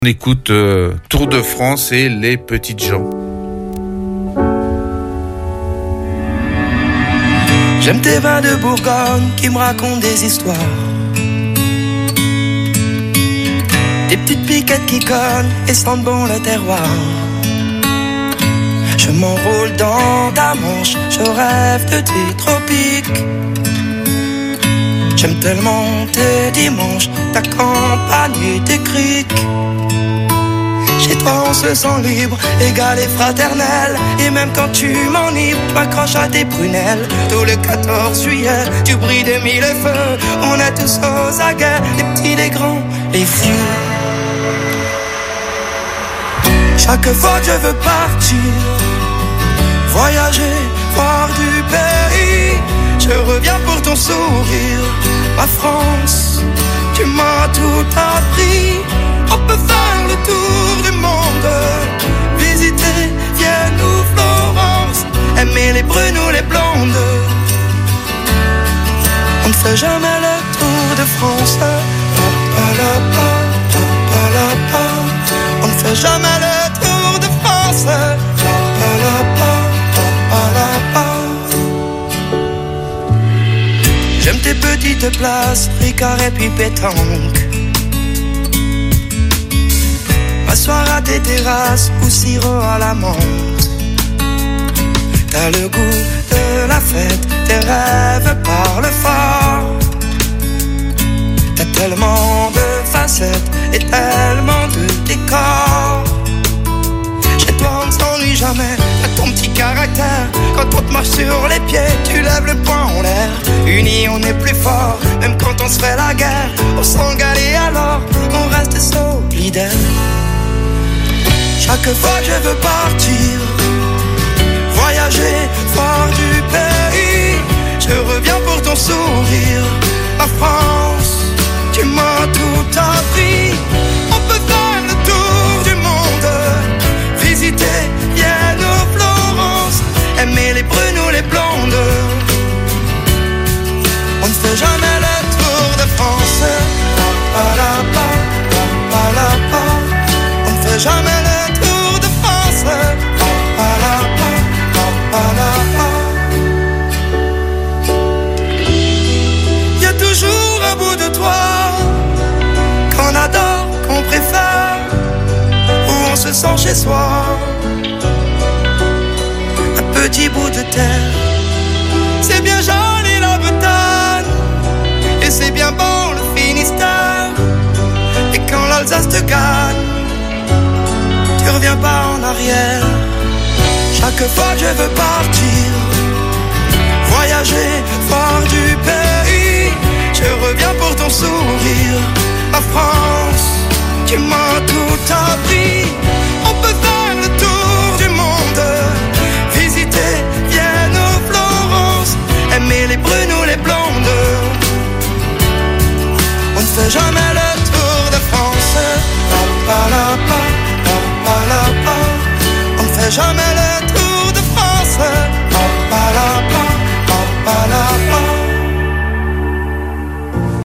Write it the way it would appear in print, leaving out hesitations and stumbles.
On écoute Tour de France et les petites gens. J'aime tes vins de Bourgogne qui me racontent des histoires. Des petites piquettes qui cognent et sentent bon le terroir. Je m'enroule dans ta manche, je rêve de tes tropiques. J'aime tellement tes dimanches, ta campagne et tes criques. Chez toi on se sent libre, égal et fraternel. Et même quand tu m'enivres, tu m'accroches à tes prunelles. Tout le 14 juillet, tu brilles de mille feux. On est tous aux aguets, les petits, les grands, les vieux. Chaque fois que je veux partir, voyager, voir du pays, je reviens pour ton sourire. Ma France, tu m'as tout appris. On peut faire le tour du monde, visiter Vienne ou Florence, aimer les brunes ou les blondes. On ne fait jamais le tour de France. On ne fait jamais le tour de France. J'aime tes petites places, Ricard et puis pétanque. M'asseoir à tes terrasses ou sirop à la menthe. T'as le goût de la fête, tes rêves parlent fort. T'as tellement de facettes et tellement de décors. Chez toi on ne s'ennuie jamais, t'as ton petit caractère. Quand on te marche sur les pieds, tu lèves le poing en l'air. Unis on est plus fort, même quand on se fait la guerre. On s'engale et alors on reste solidaire. Chaque fois que je veux partir, voyager, voir du pays, je reviens pour ton sourire. Ma France, tu m'as tout appris. On peut faire le tour du monde, visiter Vienne ou Florence, aimer les brunes ou les blondes. On ne fait jamais le tour de France. On ne fait jamais le tour de France. Y a toujours un bout de toi qu'on adore, qu'on préfère, où on se sent chez soi. Un petit bout de terre, c'est bien joli la Bretagne, et c'est bien bon le Finistère. Et quand l'Alsace te gagne, tu reviens pas en arrière. Chaque fois que je veux partir, voyager, voir du pays, je reviens pour ton sourire. Ma France, tu m'as tout appris. On peut faire le tour du monde, visiter Vienne ou Florence, aimer les brunes ou les blondes. On ne fait jamais